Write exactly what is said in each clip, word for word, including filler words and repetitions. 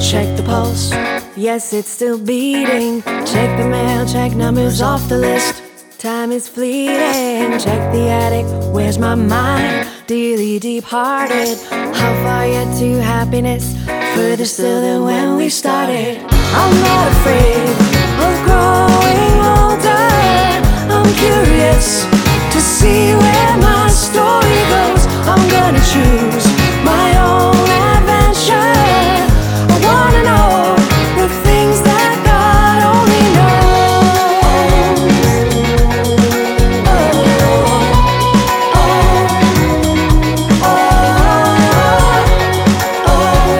check the pulse. Yes, it's still beating. Check the mail, check numbers off the list. Time is fleeting. Check the attic, where's my mind? Dearly departed. How far yet to happiness? Further still than when we started. I'm not afraid of growing older. I'm curious to see where my story goes. I'm gonna choose my own adventure. I wanna know the things that God only knows. Oh, oh, oh, oh,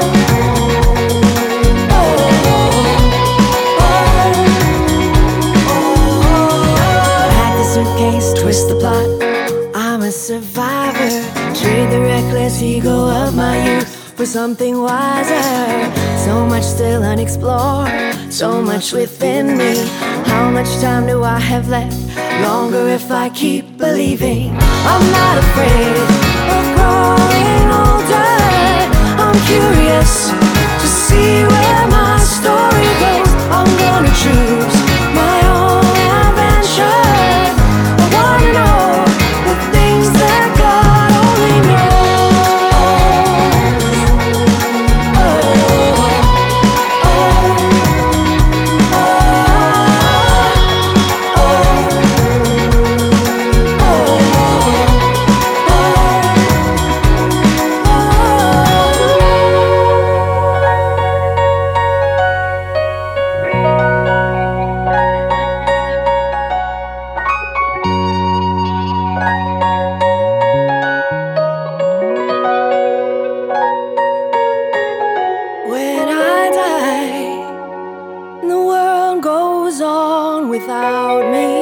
oh. Pack the suitcase, twist the plot. I'm a survivor. Trade the reckless ego of my youth for something wiser. So much still unexplored, so much within me. How much time do I have left? Longer if I keep believing. I'm not afraid of growing older. I'm curious to see where my story goes. I'm gonna choose my own adventure. I wanna know the things that God only knows. Oh, oh, oh, oh, when I die and the world goes on without me,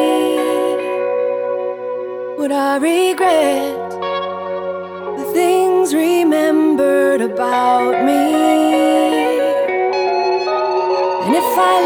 would I regret the things remembered about me? And if I